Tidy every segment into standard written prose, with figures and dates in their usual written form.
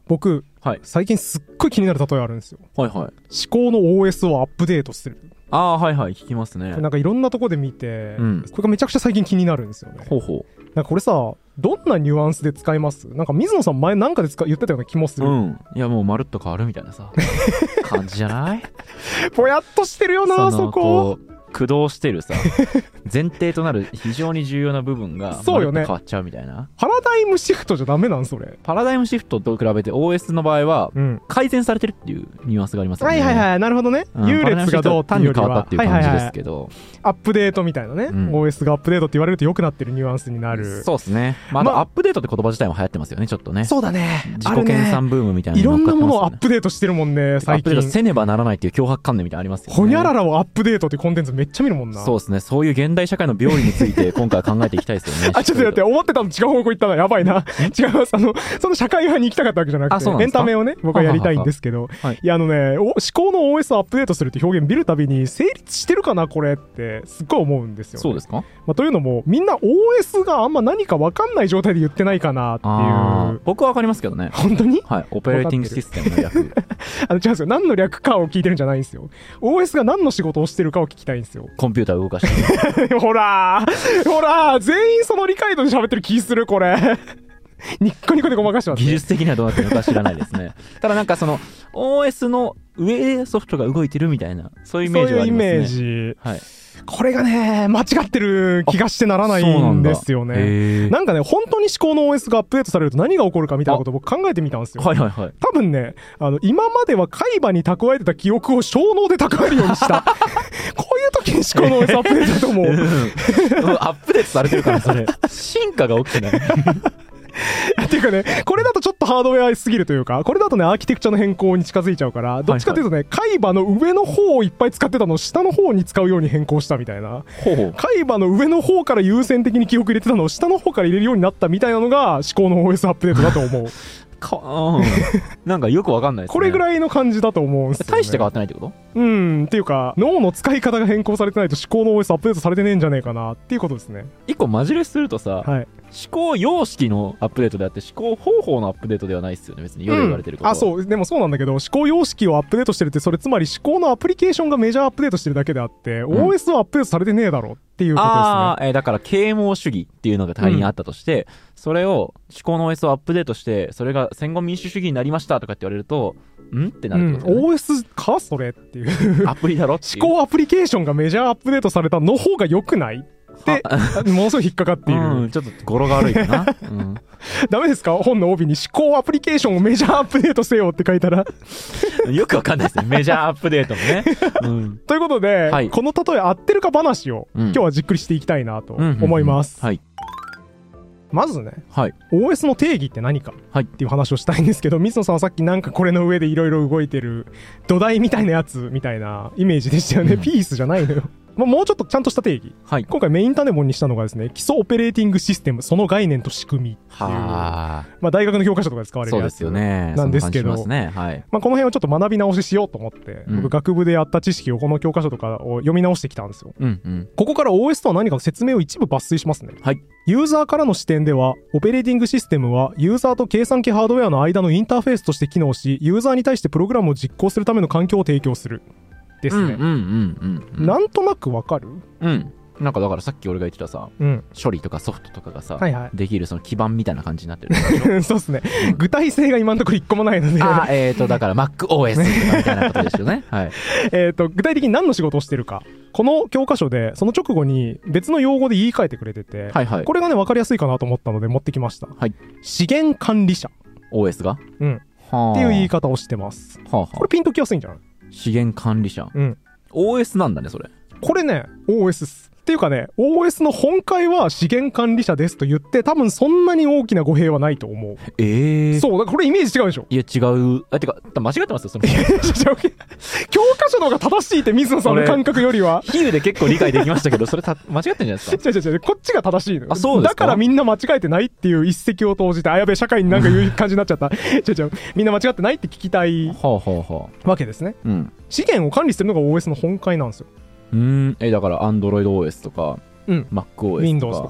僕、 はい、 最近すっごい気になる例えあるんですよ。 はいはい。 思考の OS をアップデートする。 ああー、はいはい、聞きますね。 なんかいろんなとこで見て、 うん、 これがめちゃくちゃ最近気になるんですよね。 ほうほう。 なんかこれさ、どんなニュアンスで使います？なんか水野さん前なんかで言ってたような気もする。 うん。いやもうまるっと変わるみたいなさ感じじゃない？ ぼやっとしてるよな、そこ。 駆動してるさ前提となる非常に重要な部分がそうよね、 変わっちゃうみたいな。 パラダイムシフトじゃダメなんそれ？ パラダイムシフトと比べて OS の場合は改善されてるっていうニュアンスがありますよね。 はいはいはい、なるほどね、優劣がどうっていうよりは単に変わったっていう感じですけど、はいはいはい、 アップデートみたいなね、OS がアップデートって言われると良くなってるニュアンスになる。 そうですね。まあ、アップデートって言葉自体も流行ってますよね、ちょっとね。 そうだね、 自己研鑽ブームみたいなのいろんなものを乗っかってますよね。 アップデートしてるもんね最近。 アップデートせねばならないっていう脅迫観念みたいなのありますよね。 ほにゃららをアップデートってコンテンツめっちゃ見るもんな。 そうですね。そういう現代社会の病理について今回は考えていきたいですよね。 あ、ちょっと待って、思ってたの違う方向行ったな、やばいな。違います。その社会派に行きたかったわけじゃなくて、エンタメをね、僕はやりたいんですけど、いや、思考の OS をアップデートするって表現見るたびに成立してるかなこれってすっごい思うんですよね。そうですか？というのもみんな OS があんま何か分かんない状態で言ってないかなっていう。 僕は分かりますけどね。 本当に？ はい。オペレーティングシステムの略。 違うんですよ。何の略かを聞いてるんじゃないんですよ。OS が何の仕事をしてるかを聞きたいんですよ。 コンピューターを動かしてほらー全員その理解度で喋ってる気するこれ。ニッコニコでごまかしてます、ね、 技術的にはどうなってるのか知らないですね。ただなんかその OS の上でソフトが動いてるみたいな、そういうイメージはありますね。 そういうイメージ、 はい、 これがね間違ってる気がしてならないんですよね。なんかね本当に思考の OS がアップデートされると何が起こるかみたいなことを僕考えてみたんですよ。はいはいはい。多分ね今までは海馬に蓄えてた記憶を小脳で蓄えるようにしたこういう時に思考の OS アップデートだと思う、 アップデートされてるからそれ進化が起きてないっていうかね、これだとちょっとハードウェアすぎるというか、これだとねアーキテクチャの変更に近づいちゃうから、どっちかというとね、海馬の上の方をいっぱい使ってたのを下の方に使うように変更したみたいな。海馬の上の方から優先的に記憶入れてたのを下の方から入れるようになったみたいなのが思考の OS アップデートだと思う。 なんかよくわかんないですね。 これぐらいの感じだと思うんですよ、ね。 大して変わってないってこと？ っていうか脳の使い方が変更されてないと思考の OS アップデートされてねえんじゃねえかなっていうことですね。 一個マジレスするとさ、はい、思考様式のアップデートであって思考方法のアップデートではないですよね、別によく言われてることは。 あ、そうでもそうなんだけど、思考様式をアップデートしてるって、それつまり思考のアプリケーションがメジャーアップデートしてるだけであって、OS はアップデートされてねえだろっていうことですね。 だから啓蒙主義っていうのが仮にあったとして、それを思考の OS をアップデートしてそれが戦後民主主義になりましたとかって言われるとってなるってことですね。OS かそれっていうアプリだろっていう思考アプリケーションがメジャーアップデートされたの方が良くないってものすごい引っかかっている、ちょっと語呂が悪いかな、ダメですか？本の帯に思考アプリケーションをメジャーアップデートせよって書いたらよくわかんないですね、メジャーアップデートもね、 ということで、この例え合ってるか話を、今日はじっくりしていきたいなと思います。まずね、OS の定義って何かっていう話をしたいんですけど、水野さんはさっきなんかこれの上でいろいろ動いてる土台みたいなやつみたいなイメージでしたよね。ピースじゃないのよ。もうちょっとちゃんとした定義、今回メインタネモンにしたのがですね、基礎オペレーティングシステムその概念と仕組みっていう、大学の教科書とかで使われるやつなんですけど、この辺をちょっと学び直ししようと思って、僕学部でやった知識をこの教科書とかを読み直してきたんですよ。ここから OS とは何かの説明を一部抜粋しますね。ユーザーからの視点では、オペレーティングシステムはユーザーと計算機ハードウェアの間のインターフェースとして機能し、ユーザーに対してプログラムを実行するための環境を提供するですね。なんとなくわかる？なんかだからさっき俺が言ってたさ、処理とかソフトとかがさ、できるその基盤みたいな感じになってるそうですね、具体性が今のところ一個もないのでだから MacOS とかみたいなことですよね。具体的に何の仕事をしてるか、この教科書でその直後に別の用語で言い換えてくれてて、これがね分かりやすいかなと思ったので持ってきました。資源管理者 OS がっていう言い方をしてます。これピンときやすいんじゃない？資源管理者、OS なんだねそれ。これね OS っす。っていうかね、OS の本会は資源管理者ですと言って、多分そんなに大きな語弊はないと思う。そうだからこれイメージ違うでしょ。いや違う。てか間違ってますよその教科書の方が正しいって、水野さんの感覚よりは。比喩で結構理解できましたけど、それ間違ってんじゃないですか。違うこっちが正しいのよ。そうですか。だからみんな間違えてないっていう一石を投じて、やべえ社会になんか言う感じになっちゃったみんな間違ってないって聞きたいわけですね。資源を管理してるのが OS の本会なんですよ。だから AndroidOS とか、MacOS とか Windows とかね、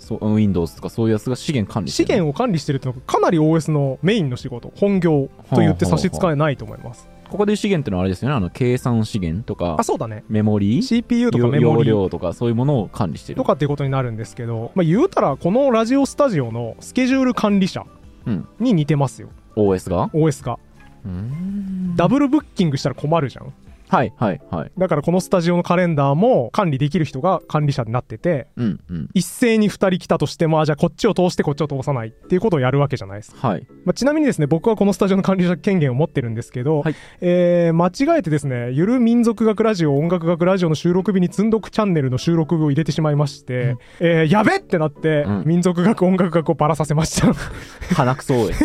Windows とかそういうやつが資源管理してる。 資源を管理してるっていうのがかなり OS のメインの仕事、本業と言って差し支えないと思います。 ここで資源ってのはあれですよね、計算資源とか、 そうだね、 メモリー CPU とかメモリー容量とかそういうものを管理してるとかっていうことになるんですけど、言うたらこのラジオスタジオのスケジュール管理者に似てますよ、 OS がダブルブッキングしたら困るじゃん。 はいはいはい。 だからこのスタジオのカレンダーも管理できる人が管理者になってて、一斉に2人来たとしても、じゃあこっちを通してこっちを通さないっていうことをやるわけじゃないですか。ちなみにですね、僕はこのスタジオの管理者権限を持ってるんですけど、間違えてですね、ゆる民族学ラジオ音楽学ラジオの収録日に積んどくチャンネルの収録日を入れてしまいまして、やべってなって、民族学音楽学をばらさせました鼻くそです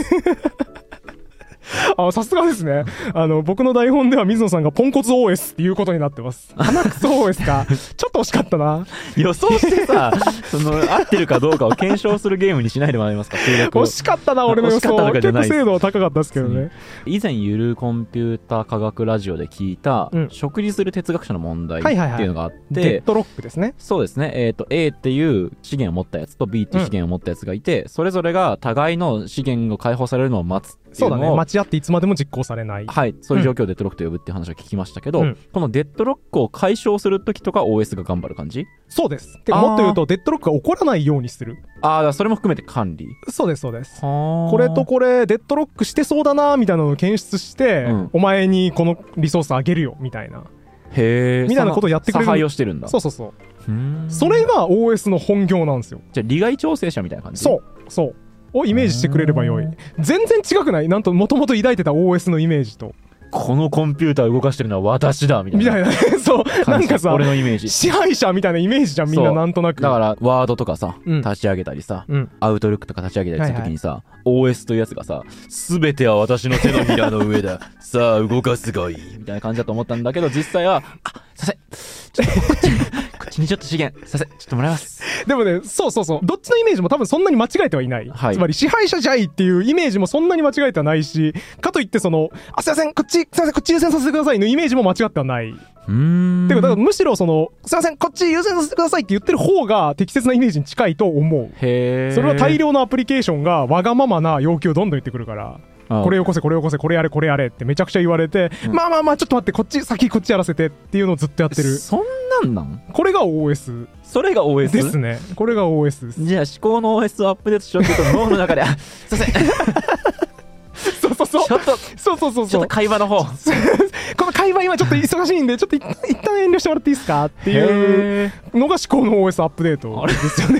さすがですね。僕の台本では水野さんがポンコツ OS っていうことになってます。鼻くそ OS か。ちょっと惜しかったな。 予想してさ、合ってるかどうかを検証するゲームにしないでもらえますか。 惜しかったな、俺の予想。結構精度は高かったですけどね。 以前、ゆるコンピュータ科学ラジオで聞いた、食事する哲学者の問題っていうのがあって、 デッドロックですね。 そうですね。A っていう資源を持ったやつと B っていう資源を持ったやつがいて、それぞれが互いの資源が解放されるのを待つ。 そうだね、待ち合っていつまでも実行されない。 はい、そういう状況をデッドロックと呼ぶっていう話を聞きましたけど、このデッドロックを解消するときとか OS が頑張る感じ？ そうです。もっと言うと、デッドロックが起こらないようにする。 それも含めて管理？ そうです、そうです。これとこれ、デッドロックしてそうだなみたいなのを検出して、お前にこのリソースあげるよみたいな。 へー。 みたいなことをやってくれる。 差配をしてるんだ。 そう。それが OS の本業なんですよ。 じゃあ、利害調整者みたいな感じ？ そう。をイメージしてくれればよい。全然違くない？なんともともと抱いてた OS のイメージと。 このコンピューターを動かしてるのは私だみたいな。 そう。なんかさ、 俺のイメージ。 支配者みたいなイメージじゃん、みんななんとなく。 だから、ワードとかさ、立ち上げたりさ、アウトルックとか立ち上げたりするときにさ、OS というやつがさ、すべては私の手のひらの上だ。さあ、動かすがいい。みたいな感じだと思ったんだけど、実際は、させ、ちょっとこっちにちょっと資源、させ、ちょっともらいます。 でもね、そう。どっちのイメージも多分そんなに間違えてはいない。つまり、支配者じゃいっていうイメージもそんなに間違えてはないし、かといって、すいません、こっち優先させてくださいのイメージも間違ってはない。だからむしろすいません、こっち優先させてくださいって言ってる方が適切なイメージに近いと思う。それは大量のアプリケーションがわがままな要求をどんどん言ってくるから。これよこせ、これやれってめちゃくちゃ言われて、まあちょっと待って、こっちやらせてっていうのをずっとやってる。 そんなんこれが OS。 それが OS ですね。これが OS です。 じゃあ思考の OS をアップデートしようというと脳の中で、すいません。 そう。 ちょっと会話の方。 この会話今ちょっと忙しいんで、ちょっと一旦遠慮してもらっていいですかっていうのが思考の OS アップデートですよね。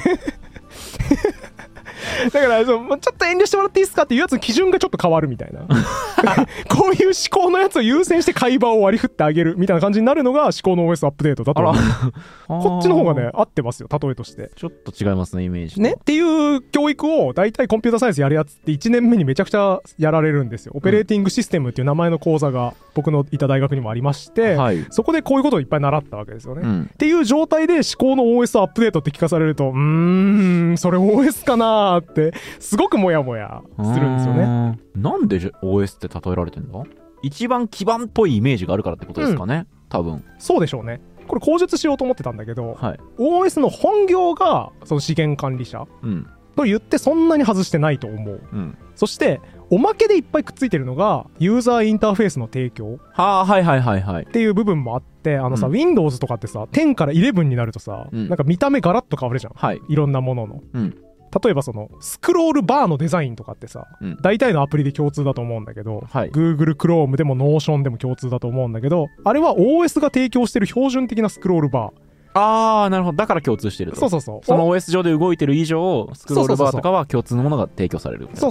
だからちょっと遠慮してもらっていいですかっていうやつの基準がちょっと変わるみたいな。こういう思考のやつを優先して会話を割り振ってあげるみたいな感じになるのが思考の OS アップデートだと思う。こっちの方がね合ってますよ、例えとして。 ちょっと違いますね、イメージねっていう教育を大体コンピューターサイエンスやるやつって1年目にめちゃくちゃやられるんですよ。オペレーティングシステムっていう名前の講座が僕のいた大学にもありまして、そこでこういうことをいっぱい習ったわけですよね。っていう状態で思考の OS アップデートって聞かされると、それ OS かなーってすごくモヤモヤするんですよね。 なんで OS って例えられてんだ？一番基盤っぽいイメージがあるからってことですかね、多分。 そうでしょうね。これ口述しようと思ってたんだけど、OS の本業がその資源管理者と言ってそんなに外してないと思う。そしておまけでいっぱいくっついてるのがユーザーインターフェースの提供っていう部分もあって、Windows とかってさ10から11になるとさ、なんか見た目ガラッと変わるじゃん、いろんなものの。例えばスクロールバーのデザインとかってさ、大体のアプリで共通だと思うんだけど、Google Chrome でも Notion でも共通だと思うんだけど、あれは OS が提供してる標準的なスクロールバー。 なるほど。だから共通してると。 そう。 その OS 上で動いてる以上、スクロールバーとかは共通のものが提供される。 そう。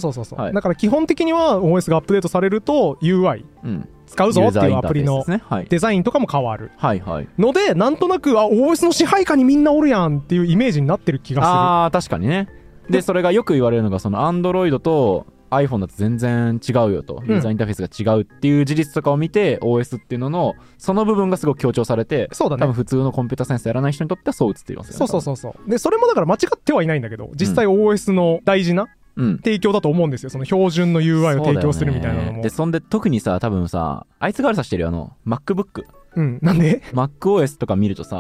だから基本的には OS がアップデートされると UI、使うぞっていうアプリのデザインとかも変わる。ので、なんとなく、OS の支配下にみんなおるやんっていうイメージになってる気がする。確かにね。で、それがよく言われるのが、Android と iPhone だと全然違うよと、ユーザーインターフェースが違うっていう事実とかを見て、OS っていうののその部分がすごく強調されて、多分普通のコンピューターサイエンスやらない人にとってはそう映っていますよね。 そう。でそれもだから間違ってはいないんだけど、実際 OS の大事な提供だと思うんですよ。その標準の UI を提供するみたいなのも。 で、そんで特にさ、多分さ、あいつが悪さしてるよ、MacBook。 なんで MacOS とか見るとさ、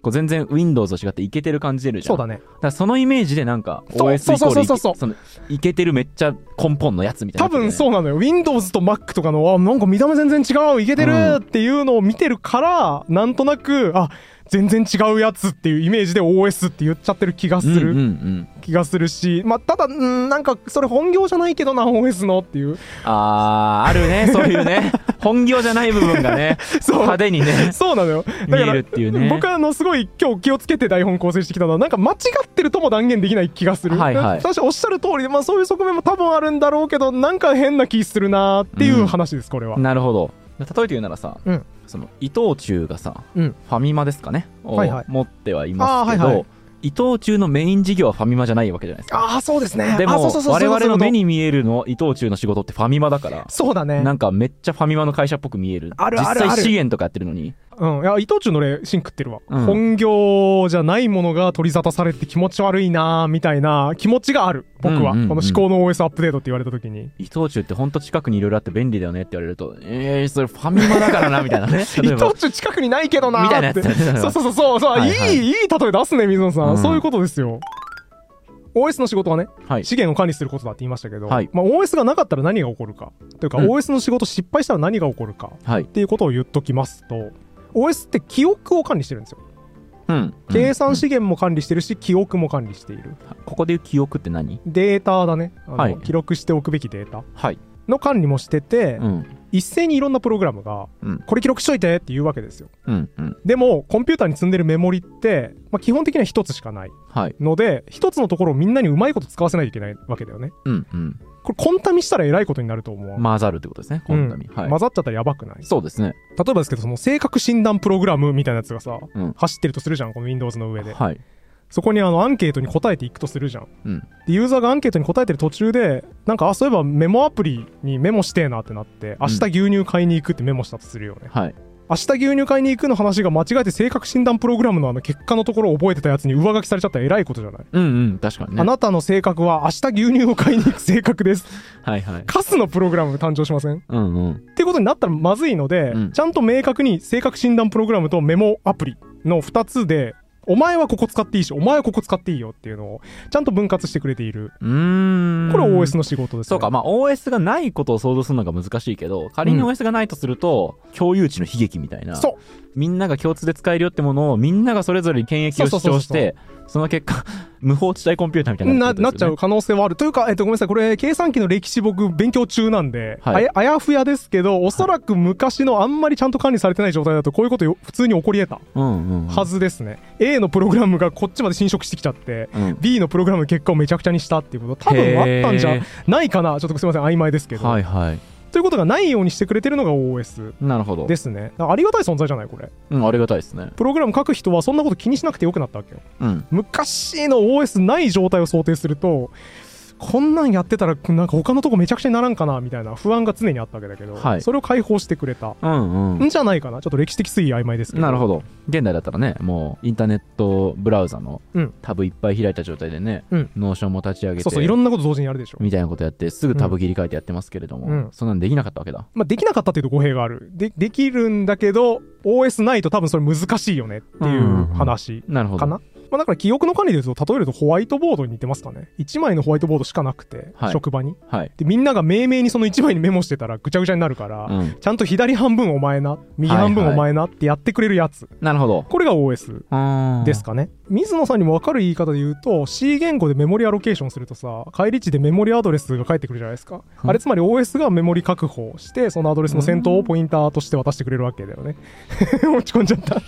こう全然 Windows と違ってイケてる感じ出るじゃん。 そうだね。 だからそのイメージでなんか OS イコールそのイケてるめっちゃ根本のやつみたいな、ね、 多分そうなのよ。 Windows と Mac とかのなんか見た目全然違うイケてるっていうのを見てるから、なんとなく全然違うやつっていうイメージで OS って言っちゃってる気がする、気がするし、まあただなんかそれ本業じゃないけどな OS のっていう、 あるね、そういうね本業じゃない部分がね派手にねそうなのよ。 見えるっていうね。 僕はすごい今日気をつけて台本構成してきたのは、なんか間違ってるとも断言できない気がする。確かおっしゃる通りで、まあそういう側面も多分あるんだろうけど、なんか変な気するなっていう話です、これは。 なるほど。例えて言うならさ、その伊藤忠がさ、ファミマですかねを持ってはいますけど、伊藤忠のメイン事業はファミマじゃないわけじゃないですか。 そうですね。 でも我々の目に見えるの伊藤忠の仕事ってファミマだから。 そうだね。 なんかめっちゃファミマの会社っぽく見える。実際資源とかやってるのに。 いや伊藤忠の例芯食ってるわ、本業じゃないものが取り沙汰されて気持ち悪いなみたいな気持ちがある僕は、この思考の OS アップデートって言われた時に、 伊藤忠ってほんと近くにいろいろあって便利だよねって言われると、それファミマだからなみたいなね伊藤忠近くにないけどなみたいなやつ、 そういい例え出すね水野さん、そういうことですよ。OS の仕事はね、資源を管理することだって言いましたけど、OS がなかったら何が起こるかというか、OS の仕事失敗したら何が起こるかっていうことを言っときますと、OS って記憶を管理してるんですよ。計算資源も管理してるし、記憶も管理している。 ここでいう記憶って何？ データだね。記録しておくべきデータの管理もしてて、一斉にいろんなプログラムが、これ記録しといてって言うわけですよ。でもコンピューターに積んでるメモリって、基本的には一つしかないので、一つのところをみんなにうまいこと使わせないといけないわけだよね。これコンタミしたらえらいことになると思う。 混ざるってことですね、コンタミ。 混ざっちゃったらやばくない？ そうですね。 例えばですけど、その性格診断プログラムみたいなやつがさ、走ってるとするじゃん、この Windows の上で。そこにアンケートに答えていくとするじゃん。でユーザーがアンケートに答えてる途中で、なんかそういえばメモアプリにメモしてえなってなって、明日牛乳買いに行くってメモしたとするよね。明日牛乳買いに行くの話が間違えて性格診断プログラムの結果のところを覚えてたやつに上書きされちゃったらえらいことじゃない？ 確かにね。 あなたの性格は明日牛乳を買いに行く性格です。カスのプログラム誕生しません？っていうことになったらまずいので、ちゃんと明確に性格診断プログラムとメモアプリの2つで、お前はここ使っていいし、お前はここ使っていいよっていうのをちゃんと分割してくれている。これ OS の仕事ですね。 そうか、OS がないことを想像するのが難しいけど、仮に OS がないとすると、共有値の悲劇みたいな。みんなが共通で使えるよってものをみんながそれぞれに権益を主張して、その結果無法地帯コンピューターみたいに なっちゃう可能性はあるというか、ごめんなさい、これ計算機の歴史僕勉強中なんで、あやふやですけど、おそらく昔のあんまりちゃんと管理されてない状態だとこういうこと普通に起こり得たはずですね。A のプログラムがこっちまで侵食してきちゃって、B のプログラムの結果をめちゃくちゃにしたっていうこと多分あったんじゃないかな。ちょっとすいません曖昧ですけど、ということがないようにしてくれてるのが OS ですね。ありがたい存在じゃないこれ。 ありがたいですね。 プログラム書く人はそんなこと気にしなくてよくなったわけよ。昔の OS ない状態を想定すると、こんなんやってたらなんか他のとこめちゃくちゃにならんかなみたいな不安が常にあったわけだけど、それを解放してくれたんじゃないかな。ちょっと歴史的推移曖昧ですけど。 なるほど。現代だったらね、もうインターネットブラウザのタブいっぱい開いた状態でね、ノーションも立ち上げて、 いろんなこと同時にやるでしょみたいなことやってすぐタブ切り替えてやってますけれども、そんなのできなかったわけだ。 できなかったっていうと語弊がある。できるんだけど OS ないと多分それ難しいよねっていう話かな。だから記憶の管理で言うと、例えるとホワイトボードに似てますかね。1枚のホワイトボードしかなくて、職場に、でみんなが命名にその1枚にメモしてたらぐちゃぐちゃになるから、ちゃんと左半分お前な、右半分お前なってやってくれるやつ。 なるほど。 これが OS ですかね。水野さんにも分かる言い方で言うと、 C 言語でメモリアロケーションするとさ、返り値でメモリアドレスが返ってくるじゃないですか。あれつまり OS がメモリ確保して、そのアドレスの先頭をポインターとして渡してくれるわけだよね。落ち込んじゃった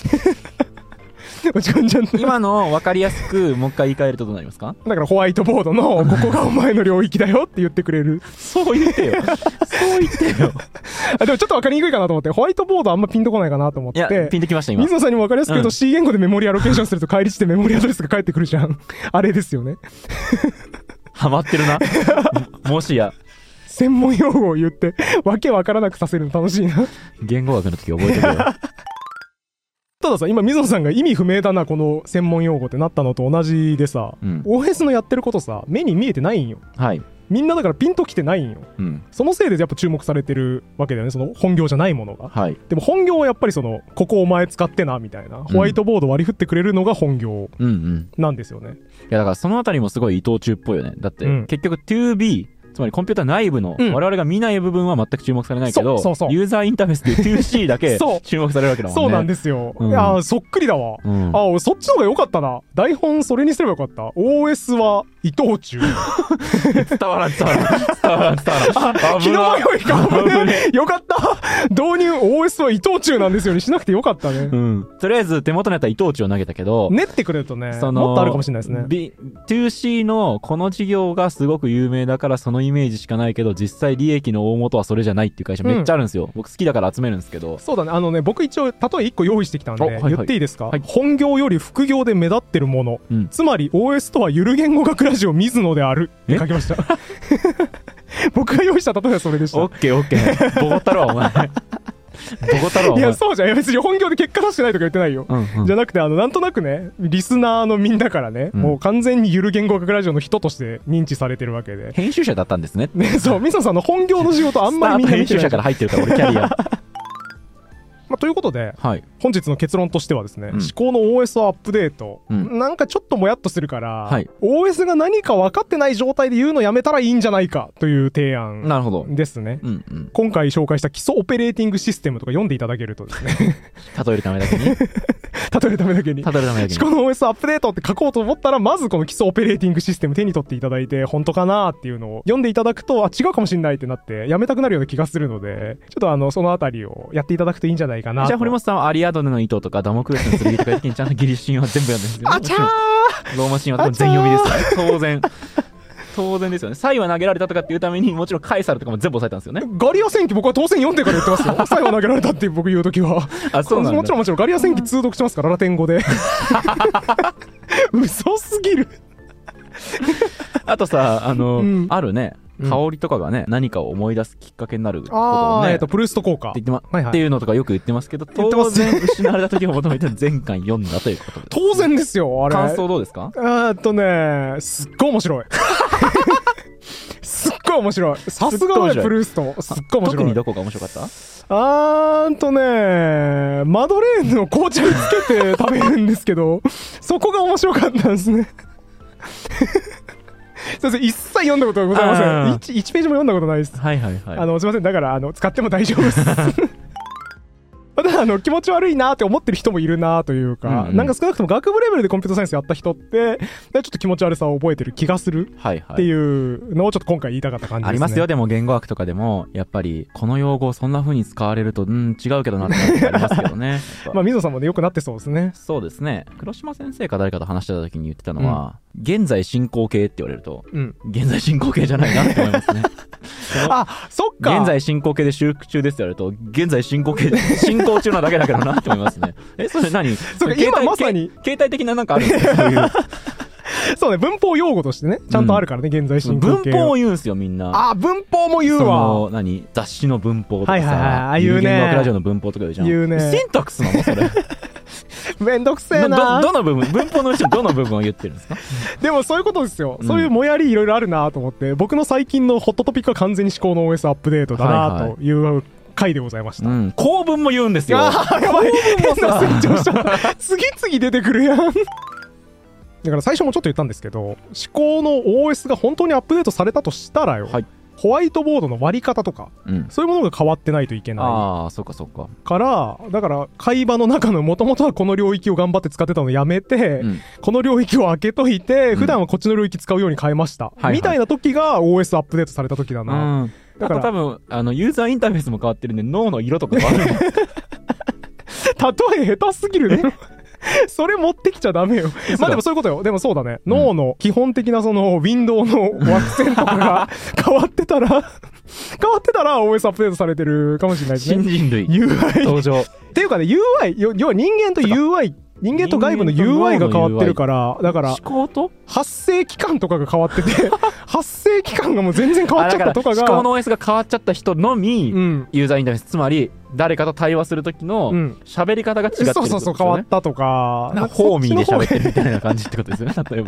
今の分かりやすくもう一回言い換えるとどうなりますか？ だからホワイトボードのここがお前の領域だよって言ってくれる。 そう言ってよそう言ってよでもちょっと分かりにくいかなと思って、ホワイトボードあんまピンとこないかなと思って。 いやピンときました今。 水野さんにも分かりやすく言うと、C 言語でメモリアロケーションすると返り値でメモリアドレスが返ってくるじゃんあれですよねハマってるなもしや専門用語を言ってわけわからなくさせるの楽しいな言語学の時覚えてるよたださ、今水野さんが意味不明だなこの専門用語ってなったのと同じでさ、OS のやってることさ、目に見えてないんよ。 みんなだからピンときてないんよ、そのせいでやっぱ注目されてるわけだよね、その本業じゃないものが、でも本業はやっぱりそのここお前使ってなみたいな、ホワイトボード割り振ってくれるのが本業なんですよね。 いやだからそのあたりもすごい伊藤忠っぽいよね。だって結局 2B、つまりコンピューター内部の我々が見ない部分は全く注目されないけど、ユーザーインターフェースで 2C だけ注目されるわけだもんね。 そうなんですよ。いやそっくりだわ。あ、そっちの方が良かったな。台本それにすればよかった。OS は伊藤忠。 伝わらん。気の迷いか。よかった。導入 OS は伊藤忠なんですよにしなくてよかったね。 とりあえず手元にあった伊藤忠を投げたけど、 練ってくれるとね、もっとあるかもしれないですね。 2C のこの事業がすごく有名だからそのイメージしかないけど、実際利益の大元はそれじゃないっていう会社めっちゃあるんですよ。僕好きだから集めるんですけど。 そうだね。僕一応例え1個用意してきたんで言っていいですか。本業より副業で目立ってるもの、つまり OS とはゆる言語学ラジオ水野であるって書きました。僕が用意した例えはそれでした。 オッケーボコったろお前。 いやそうじゃん。別に本業で結果出してないとか言ってないよ、じゃなくてなんとなくね、リスナーのみんなからね、もう完全にゆる言語学ラジオの人として認知されてるわけで。 編集者だったんですね。 そう水野さんの本業の仕事あんまりみんな見てない。 編集者から入ってるから俺キャリア。 ということで、本日の結論としてはですね、思考の OS をアップデート、なんかちょっともやっとするから、OS が何か分かってない状態で言うのやめたらいいんじゃないかという提案ですね。今回紹介した基礎オペレーティングシステムとか読んでいただけるとですね、 例えるためだけに思考の OS アップデートって書こうと思ったら、まずこの基礎オペレーティングシステム手に取っていただいて、本当かなっていうのを読んでいただくと、違うかもしれないってなってやめたくなるような気がするので、ちょっとそのあたりをやっていただくといいんじゃないかなと。 じゃあ堀本さんはアリアドネの糸とかダモクレスの剣とか的にちゃんとギリシ神話全部読んでるんですよ、ね。 あちゃー、 ローマ神話とか全読みですよね。当然ですよね。サイは投げられたとかっていうためにもちろんカエサルとかも全部押さえたんですよね。 ガリア戦記僕は当然読んでから言ってますよ。サイは投げられたって僕言うときは。 あ、そうなんだ。 もちろんガリア戦記通読してますからラテン語で。嘘すぎる。 あとさあるね。香りとかがね、何かを思い出すきっかけになることをね、 プルースト効果っていうのとかよく言ってますけど、当然失われた時を求めて前回読んだということで。 当然ですよ。あれ感想どうですか？ すっごい面白い。すっごい面白い。さすがね、プルースト。すっごい面白い。 特にどこが面白かった？ マドレーヌを紅茶につけて食べるんですけど、そこが面白かったんですね。すいません、一切読んだことはございません。1ページも読んだことないです。すいません、だから使っても大丈夫です。ただ気持ち悪いなって思ってる人もいるなというか、なんか少なくとも学部レベルでコンピュータサイエンスやった人ってちょっと気持ち悪さを覚えてる気がするっていうのをちょっと今回言いたかった感じですね。 ありますよ。でも言語学とかでもやっぱりこの用語そんな風に使われると違うけどなってありますけどね。 水野さんもねよくなってそうですね。 そうですね。黒島先生か誰かと話してた時に言ってたのは、現在進行形って言われると、現在進行形じゃないなって思いますね。 あ、そっか。 現在進行形で修復中ですって言われると、現在進行形進行中なだけだけどなって思いますね。それ何？ そうか、今まさに携帯的ななんかあるんですか？そういう。 そうね、文法用語としてねちゃんとあるからね、現在進行形。 文法を言うんすよみんな。 文法も言うわ。 雑誌の文法とかさ、 言うね。 言語学ラジオの文法とか言うじゃん。 言うね。 シンタックスなのそれ。 めんどくせえな。 どの部分、文法のうちのどの部分を言ってるんですか？ でもそういうことですよ。そういうもやりいろいろあるなと思って、僕の最近のホットトピックは完全に思考の OS アップデートだなという回でございました。 構文も言うんですよ。 やばい。構文もさ、成長した。次々出てくるやん。だから最初もちょっと言ったんですけど、思考の OS が本当にアップデートされたとしたらよ、ホワイトボードの割り方とか、そういうものが変わってないといけない。 そうかそうか。 だから会話の中の元々はこの領域を頑張って使ってたのをやめて、この領域を開けといて、普段はこっちの領域使うように変えました。みたいな時が OS アップデートされた時だな。 だから多分ユーザーインターフェースも変わってるんで、脳の色とか変わる。例え下手すぎるね。それ持ってきちゃダメよ。まあでもそういうことよ。でもそうだね。脳の基本的なそのウィンドウの枠線とかが変わってたら OS アップデートされてるかもしれないですね。 新人類 UI 登場っていうかね、 UI 要は人間と UI、人間と外部の UI が変わってるから、だから思考と発生期間とかが変わってて発生期間がもう全然変わっちゃったとかが、 思考の OS が変わっちゃった人のみ、ユーザーインターフェース、つまり誰かと対話する時の喋り方が違ってるってことですよね。 そう変わったとか、 ホーミーで喋ってるみたいな感じってことですよね。例えば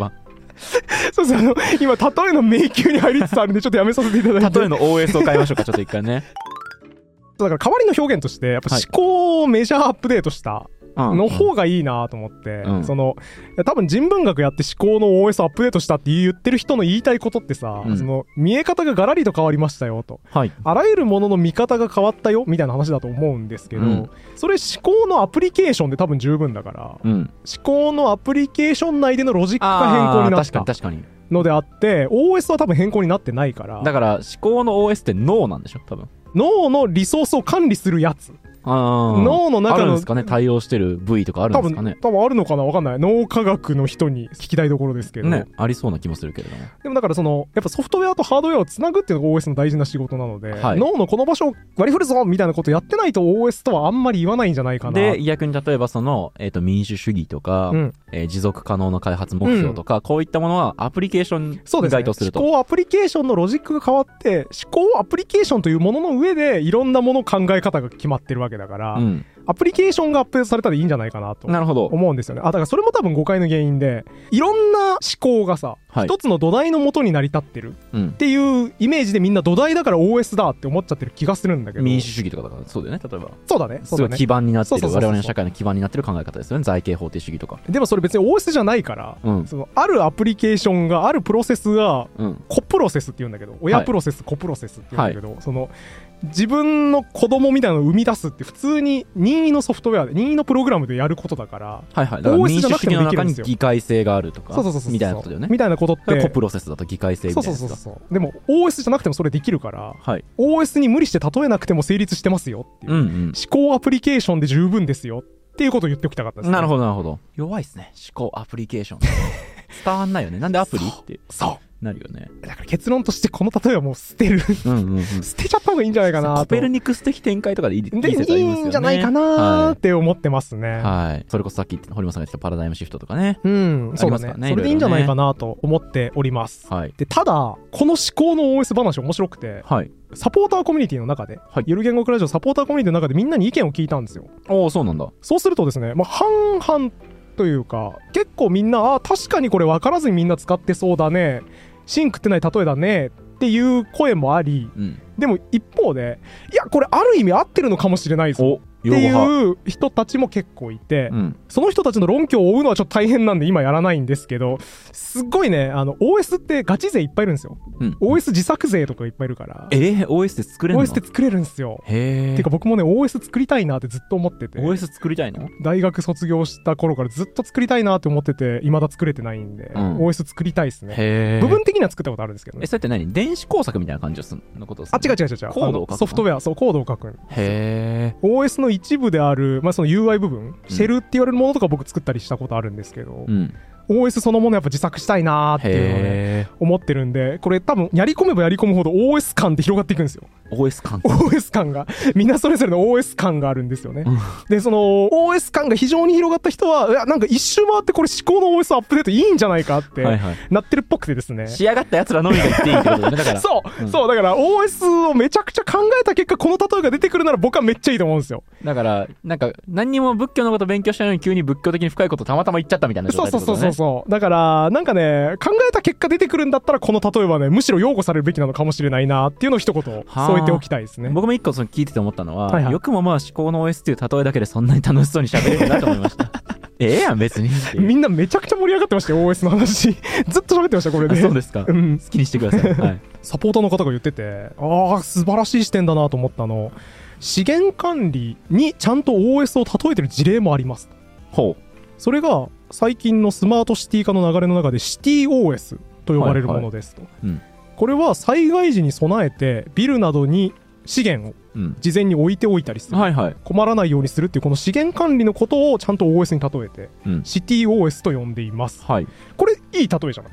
そうです、今例えの迷宮に入りつつあるんでちょっとやめさせていただいて、 例えの OS を変えましょうかちょっと一回ね。 だから代わりの表現としてやっぱ思考をメジャーアップデートしたの方がいいなと思って、多分人文学やって思考の OS アップデートしたって言ってる人の言いたいことってさ、見え方がガラリと変わりましたよと、あらゆるものの見方が変わったよみたいな話だと思うんですけど、それ思考のアプリケーションで多分十分だから、思考のアプリケーション内でのロジックが変更になったのであって、OS は多分変更になってないから。 だから思考の OS って脳なんでしょ多分。 脳のリソースを管理するやつ。脳の中のあるんですかね、対応してる部位とかあるんですかね。 多分あるのかな、分かんない。脳科学の人に聞きたいところですけどね、ありそうな気もするけれども。 でもだからやっぱソフトウェアとハードウェアをつなぐっていうのが OS の大事な仕事なので、脳のこの場所を割り振るぞみたいなことやってないと OS とはあんまり言わないんじゃないかな。 で逆に例えば民主主義とか、持続可能な開発目標とか、こういったものはアプリケーションに該当すると。 思考アプリケーションのロジックが変わって、思考アプリケーションというものの上でいろんなもの考え方が決まってるわけだから、アプリケーションがアップデートされたらいいんじゃないかなと思うんですよね。だからそれも多分誤解の原因で、いろんな思考がさ、一つの土台の元に成り立ってるっていうイメージでみんな土台だから OS だって思っちゃってる気がするんだけど。 民主主義とかだからそうだよね。例えばそうだね、 すごい基盤になってる、我々の社会の基盤になってる考え方ですよね。財形法定主義とか。 でもそれ別に OS じゃないから、あるアプリケーションがあるプロセスが、子プロセスって言うんだけど、親プロセス、子プロセスって言うんだけど、自分の子供みたいなのを生み出すって普通に任意のソフトウェアで任意のプログラムでやることだから、だから OS じゃなくてもできるんですよ。民主主義の中に議会性があるとかみたいなことだよね。 みたいなことってコプロセスだと議会性みたいなやつだ。 でも OS じゃなくてもそれできるから、OS に無理して例えなくても成立してますよっていう、思考アプリケーションで十分ですよっていうことを言っておきたかったですね。 なるほどなるほど。弱いですね、思考アプリケーション。伝わんないよね。なんでアプリってなるよね。 だから結論としてこの例えはもう捨てる捨てちゃった方がいいんじゃないかなと。 コペルニクス的展開とかでいい説ありますよね。 いいんじゃないかなって思ってますね。 それこそさっき堀本さんが言ってたパラダイムシフトとかね。 そうだね。それでいいんじゃないかなと思っております。でただこの思考の OS 話面白くて、サポーターコミュニティの中で、ゆる言語クラジオサポーターコミュニティの中でみんなに意見を聞いたんですよ。 そうなんだ。 そうするとですね、半々というか結構みんな確かにこれ分からずにみんな使ってそうだね、芯食ってない例えだねっていう声もあり、でも一方でいやこれある意味合ってるのかもしれないぞっていう人たちも結構いて、その人たちの論拠を追うのはちょっと大変なんで今やらないんですけど、すっごいねOS ってガチ勢いっぱいいるんですよ。OS 自作勢とかいっぱいいるから。 OS って作れるの？ OS って作れるんですよ。てか僕もね OS 作りたいなってずっと思ってて。 OS 作りたいの？ 大学卒業した頃からずっと作りたいなって思ってて、未だ作れてないんで、OS 作りたいですね。部分的には作ったことあるんですけどね。 それって何？電子工作みたいな感じのことですか？ 違うコソフトウェア、コードを書く。OS の一部である、その UI 部分、シェルって言われるものとか僕作ったりしたことあるんですけど、OS そのものやっぱ自作したいなーっていうのをね思ってるんで、これ多分やり込めばやり込むほど OS 感って広がっていくんですよ。OS 感がみんなそれぞれの OS 感があるんですよね。でその OS 感が非常に広がった人は、いやなんか一周回ってこれ思考の OS アップデートいいんじゃないかってなってるっぽくてですね。 仕上がったやつらのみが言っていいってことだね。だからそうだから OS をめちゃくちゃ考えた結果この例えが出てくるなら僕はめっちゃいいと思うんですよ。 だからなんか何にも仏教のこと勉強したのに急に仏教的に深いことたまたま言っちゃったみたいな状態ってことね。 そうだからなんかね、考えた結果出てくるんだったらこの例えはねむしろ擁護されるべきなのかもしれないなっていうのを一言添えておきたいですね。 僕も一個聞いてて思ったのは、よくも思考の OS っていう例えだけでそんなに楽しそうに喋れるなと思いました。やん別にみんなめちゃくちゃ盛り上がってましたよ OS の話。ずっと喋ってましたこれで。 そうですか、好きにしてください。 サポーターの方が言ってて、素晴らしい視点だなと思ったの。資源管理にちゃんと OS を例えてる事例もあります。それが最近のスマートシティ化の流れの中でシティ OS と呼ばれるものですと。これは災害時に備えてビルなどに資源を事前に置いておいたりする、困らないようにするっていうこの資源管理のことをちゃんと OS に例えて、シティ OS と呼んでいます。これいい例えじゃない、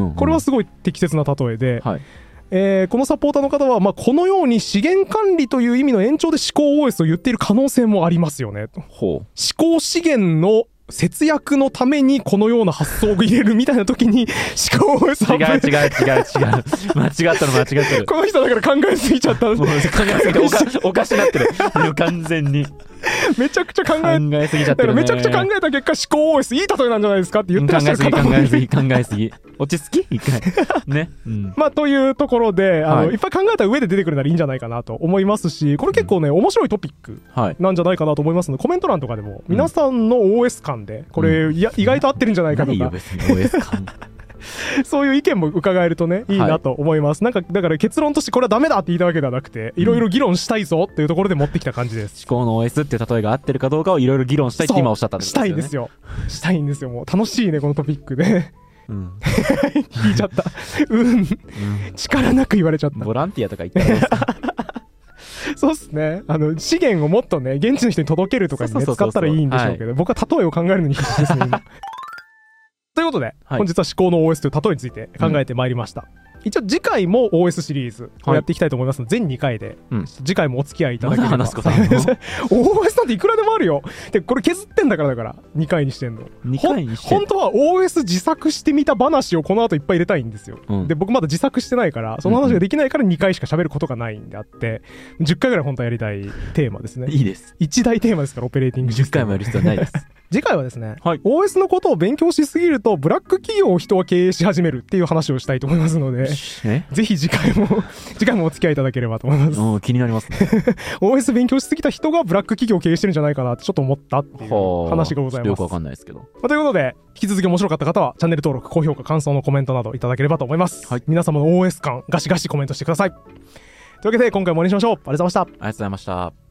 これはすごい適切な例えで、このサポーターの方は、このように資源管理という意味の延長で思考 OS を言っている可能性もありますよねと。思考資源の節約のためにこのような発想を入れるみたいな時に思考 OS 違う間違ってる。 この人だから考えすぎちゃった。 考えすぎておかしなってる。完全にめちゃくちゃ考えすぎちゃってるね。 めちゃくちゃ考えた結果、思考 OS いい例えなんじゃないですかって言ってらっしゃる方も考えすぎ。落ち着き一回。ね。 まあ、というところで、いっぱい考えた上で出てくるならいいんじゃないかなと思いますし、これ結構ね、面白いトピックなんじゃないかなと思いますので、コメント欄とかでも、皆さんの OS 感で、これ、意外と合ってるんじゃないかとか。 ないよ、別に OS 感。 そういう意見も伺えるとね、いいなと思います。なんか、だから結論としてこれはダメだって言いたわけではなくて、いろいろ議論したいぞっていうところで持ってきた感じです。 思考の OS っていう例えが合ってるかどうかをいろいろ議論したいって今おっしゃったんですよね。 したいんですよ。したいんですよ。もう楽しいね、このトピックで。聞いちゃった。力なく言われちゃった。 ボランティアとか言ったらどうですか？ そうっすね。資源をもっとね、現地の人に届けるとかにね、使ったらいいんでしょうけど、僕は例えを考えるのに必死ですね、今。ということで、本日は思考の OS という例えについて考えてまいりました。一応次回も OS シリーズをやっていきたいと思いますので、全2回で、次回もお付き合いいただければ。 話すことあるの？ OS なんていくらでもあるよ。で、これ削ってんだから2回にしてんの。本当は OS 自作してみた話をこの後いっぱい入れたいんですよ。で、僕まだ自作してないから、その話ができないから2回しか喋ることがないんであって、10回ぐらい本当はやりたいテーマですね。 いいです。 一大テーマですから、オペレーティングシステム。 10回もやる必要はないです。 次回はですね、OS のことを勉強しすぎるとブラック企業を人は経営し始めるっていう話をしたいと思いますので、ぜひ次回もお付き合いいただければと思います。 気になりますね。 OS 勉強しすぎた人がブラック企業を経営してるんじゃないかなってちょっと思ったっていう話がございます。 よくわかんないですけど。 ということで、引き続き面白かった方はチャンネル登録、高評価、感想のコメントなどいただければと思います。皆様の OS 感ガシガシコメントしてください。というわけで今回も終わりにしましょう。ありがとうございました。 ありがとうございました。